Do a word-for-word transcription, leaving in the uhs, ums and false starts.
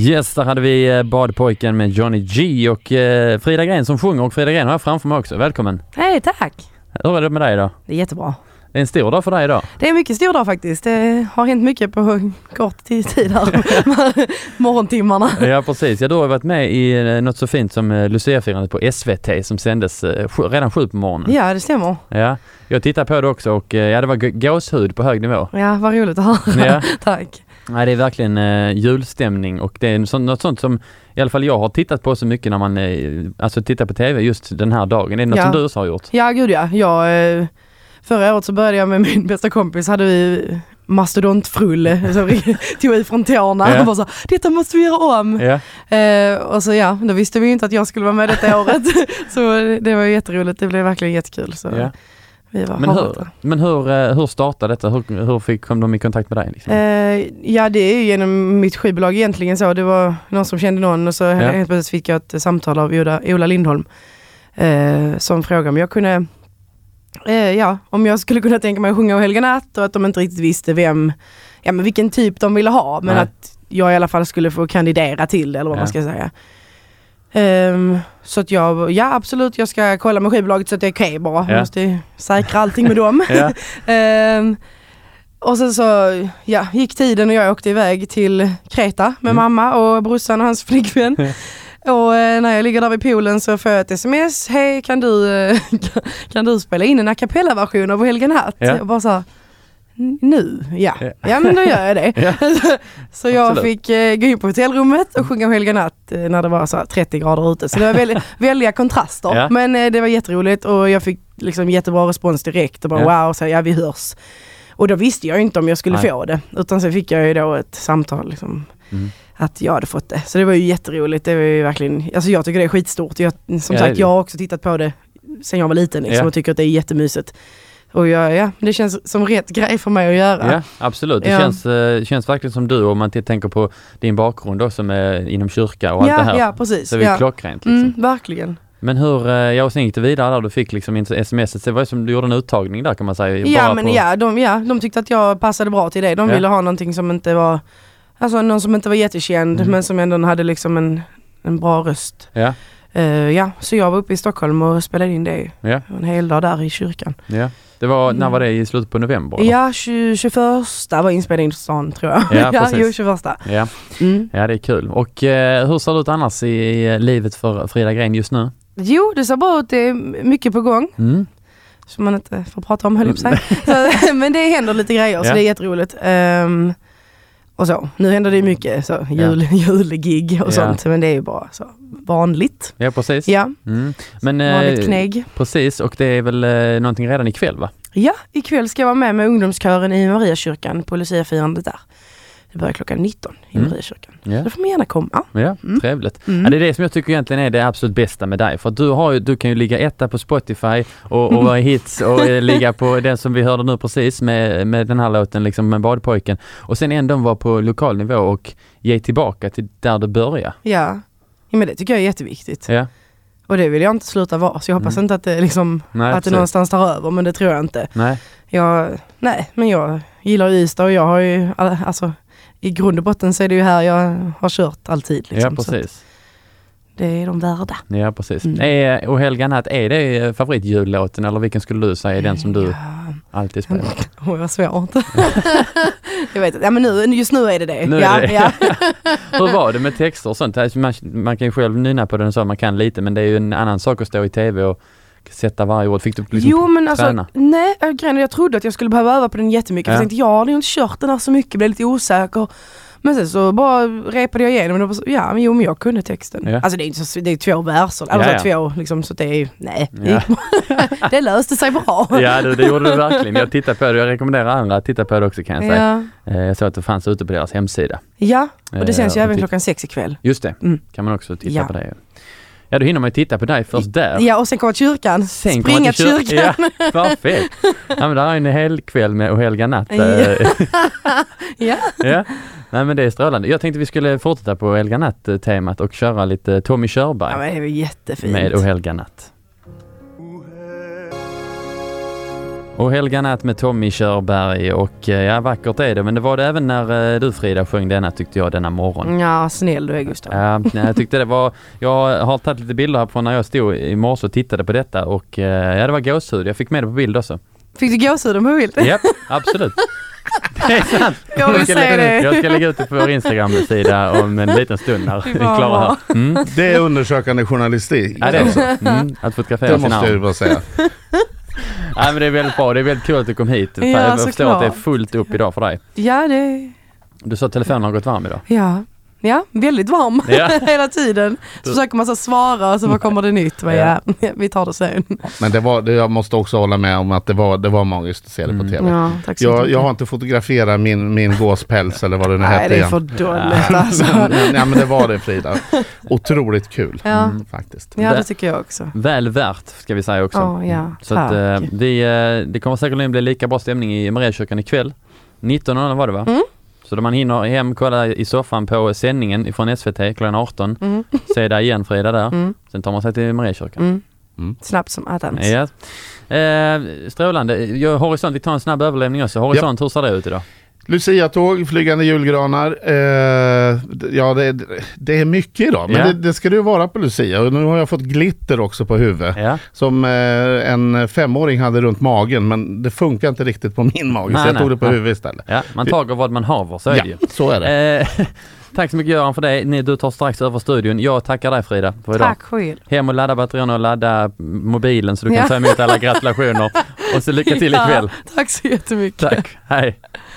Yes, där hade vi Badpojken med Johnny G och eh, Frida Gren som sjunger, och Frida Gren har jag framför mig också. Välkommen. Hej, tack. Hur är det med dig idag? Det är jättebra. Det är en stor dag för dig idag. Det är en mycket stor dag faktiskt. Det har hänt mycket på kort tid här. Morgontimmarna. Ja, precis. Ja, du har varit med i något så fint som Lucia-firandet på S V T som sändes redan sju på morgonen. Ja, det stämmer. Ja, jag tittar på det också och ja, det var gåshud på hög nivå. Ja, vad roligt att höra. Ja. Tack. Nej, det är verkligen uh, julstämning, och det är så, något sånt som i alla fall jag har tittat på så mycket när man uh, alltså tittar på tv just den här dagen. Det är något ja. som du också har gjort. Ja, gud ja. Jag, uh, förra året så började jag med min bästa kompis. Hade vi mastodontfrulle som vi tog ifrån tårna ja. och bara så, detta måste vi göra om. Ja. Uh, och så ja, då visste vi ju inte att jag skulle vara med detta året. Så det var jätteroligt. Det blev verkligen jättekul. Så. Ja. Men, hur, men hur, hur startade detta? Hur, hur fick, kom de i kontakt med dig? Liksom? Eh, ja, det är ju genom mitt skivbolag egentligen så. Det var någon som kände någon och så ja. helt plötsligt fick jag ett samtal av Ola, Ola Lindholm eh, som frågade om jag kunde eh, ja, om jag skulle kunna tänka mig att sjunga och Helga Natt, och att de inte riktigt visste vem, ja, men vilken typ de ville ha, men Nej. att jag i alla fall skulle få kandidera till det, eller vad ja. man ska säga. Um, så att jag, ja absolut, jag ska kolla med skivbolaget så att det är okej okay bara. Ja. Jag måste säkra allting med dem. Ja. um, och sen så ja, gick tiden och jag åkte iväg till Kreta med mm. mamma och brorsan och hans flickvän. Och eh, när jag ligger där vid poolen så får jag ett sms. Hej, kan du, eh, kan du spela in en a cappella-version av Helga Natt? Ja. Jag bara så här, nu, ja. Ja, men då gör jag det. Ja. Så jag Absolut. fick eh, gå in på hotellrummet och sjunga Helga Natt eh, när det var så här trettio grader ute. Så det var väldigt, väldiga kontraster. Ja. Men eh, det var jätteroligt och jag fick liksom jättebra respons direkt. Och bara ja. wow, så ja, vi hörs. Och då visste jag inte om jag skulle Nej. få det. Utan så fick jag ju då ett samtal liksom, mm. att jag hade fått det. Så det var ju jätteroligt. Det var ju verkligen, alltså jag tycker det är skitstort. Jag, som ja, sagt, jag har också tittat på det sen jag var liten liksom, ja. och tycker att det är jättemysigt. Och ja, ja, det känns som rätt grej för mig att göra. Ja, absolut. Det ja. känns, uh, känns verkligen som du, om man t- tänker på din bakgrund också med, inom kyrka och ja, allt det här. Ja, precis. Så det är ja. klockrent liksom. Mm, verkligen. Men hur, uh, jag och sen gick det vidare där, du fick liksom inte smset, det var som du gjorde en uttagning där kan man säga. Ja, bara men på... ja, de, ja, de tyckte att jag passade bra till det. De ja. ville ha någonting som inte var, alltså någon som inte var jättekänd, mm. men som ändå hade liksom en, en bra röst. Ja. Uh, ja, så jag var uppe i Stockholm och spelade in det ja. en hel dag där i kyrkan. Ja. Det var, när var det, i slutet på november? Då? Ja, tjugoförsta var inspelningsdagen tror jag. Ja, precis. ja, tjugoförsta. Ja. Mm. ja, det är kul. Och eh, hur ser det ut annars i, i livet för Frida Gren just nu? Jo, det ser bra ut. Det är mycket på gång. Mm. Som man inte får prata om, höll jag på sig. så, men det händer lite grejer, ja. så det är jätteroligt. Um, och så, nu händer det mycket så, jul, ja. julgig och ja. sånt, men det är ju bara så vanligt. Ja, precis. Ja. Mm. Men, vanligt eh, knägg. Precis, och det är väl eh, någonting redan ikväll, va? Ja, ikväll ska jag vara med med ungdomskören i Mariakyrkan på Lucia-firandet där. Det börjar klockan nitton i mm. Mariakyrkan. Ja. Då får man gärna komma. Ja, mm. trevligt. Mm. Ja, det är det som jag tycker egentligen är det absolut bästa med dig. För att du, har ju, du kan ju ligga etta på Spotify och, och vara hits och eh, ligga på den som vi hörde nu precis med, med den här låten liksom med Badpojken. Och sen ändå vara på lokal nivå och ge tillbaka till där du börjar. Ja, ja men det tycker jag är jätteviktigt. Ja. Och det vill jag inte sluta vara. Så jag hoppas mm. inte att det, liksom, nej, att det någonstans tar över. Men det tror jag inte. Nej, jag, nej men jag gillar Ystad och jag har ju, alltså i grund och botten så är det ju här jag har kört alltid. Liksom, ja, precis. Det är de värda. Ja, precis. Mm. Är, och Helga Natt, är det favoritjullåten eller vilken skulle du säga är den som du ja. alltid spelar? Åh, oh, vad svårt. jag vet inte. Ja, men nu, just nu är det det. Nu ja, är det. Ja. Hur var det med texter och sånt? Man, man kan ju själv nynna på den så man kan lite, men det är ju en annan sak att stå i tv och sätta varje ord. Fick du liksom jo, men träna? Alltså, nej, jag trodde att jag skulle behöva öva på den jättemycket. Ja. Jag tänkte, jag hade ju inte kört den här så mycket, blev lite osäker. Men sen så bara repade jag igenom och då, ja, men jo, men jag kunde texten. Ja. Alltså det är inte så, det är två verser, alltså ja, ja. två liksom, så det är ju, nej, ja. det löste sig bra. Ja, det, det gjorde du verkligen. Jag tittar på det, jag rekommenderar andra att titta på det också, kan jag säga. Ja. Jag såg att det fanns ute på deras hemsida. Ja, och det känns ju även klockan sex ikväll. Just det, mm. kan man också titta ja. på det. Ja, då hinner man ju titta på dig först där. Ja, och sen kommer kyrkan. Sen Springa till kyr- kyrkan. Ja, perfekt. Ja, men där är en hel kväll med och Helga Natt. ja. ja. Nej, men det är strålande. Jag tänkte vi skulle fortsätta på Helga Natt-temat och köra lite Tommy Körberg. Ja, men det är jättefint. Med och Helga Natt. Och Helga Natt med Tommy Körberg och ja, vackert är det. Men det var det även när du Frida sjöng denna tyckte jag denna morgon. Ja, snäll du är Gustav. Ja, jag tyckte det var, jag har tagit lite bilder här från när jag stod i morse och tittade på detta och ja, det var gåshud. Jag fick med det på bild också. Fick du gåshuden på bild? Japp, absolut. Det är sant. Jag vill säga det. Jag ska lägga ut det på vår Instagram-sida om en liten stund här. Klara här. Mm. Det är undersökande journalistik. Ja, det är så. Mm. Att fotografera det måste jag ju bara säga. Nej, men det är väldigt bra. Det är väldigt kul att du kom hit. Ja, jag förstår klart. att det är fullt upp idag för dig. Ja, det... Du sa att telefonen har gått varm idag. Ja. Ja, väldigt varm ja. Hela tiden. Så försöker man så svara och så vad kommer det nytt? Men ja. Ja, vi tar det sen. Men det var, det, jag måste också hålla med om att det var, det var magiskt att se det på tv. Mm. Ja, tack så jag, jag har inte fotograferat min, min gåspäls eller vad det nu Nej, hette det är igen. för dåligt alltså. Ja, men det var det Frida. Otroligt kul ja. mm, faktiskt. Ja, det tycker jag också. Väl värt ska vi säga också. Oh, ja. Så att, eh, vi, eh, det kommer säkert bli lika bra stämning i Mariakyrkan ikväll. nitton var det va? Mm. Så då man hinner hem, kolla i soffan på sändningen från S V T klockan arton. Mm. Se där igen Frida där. Mm. Sen tar man sig till Mariakyrkan. Mm. Mm. Snabbt som attans. Ja. Eh, strålande. Jag, Horisont, vi tar en snabb överlämning också. Horisont, ja. Hur ser det ut idag? Lucia-tåg, flygande julgranar. Eh, ja, det, det är mycket idag. Men ja. det, det ska det ju vara på Lucia. Och nu har jag fått glitter också på huvudet. Ja. Som eh, en femåring hade runt magen. Men det funkar inte riktigt på min mage. Nej, så jag nej, tog det på nej. huvudet istället. Ja, man tager vad man har, så är ja, det ju. Så är det. Eh, tack så mycket Göran för det. Du tar strax över studion. Jag tackar dig Frida för idag. Tack själv. Hem och ladda batterierna och ladda mobilen så du kan ja. ta emot alla gratulationer. Och så lycka till ikväll. Ja, tack så jättemycket. Tack. Hej.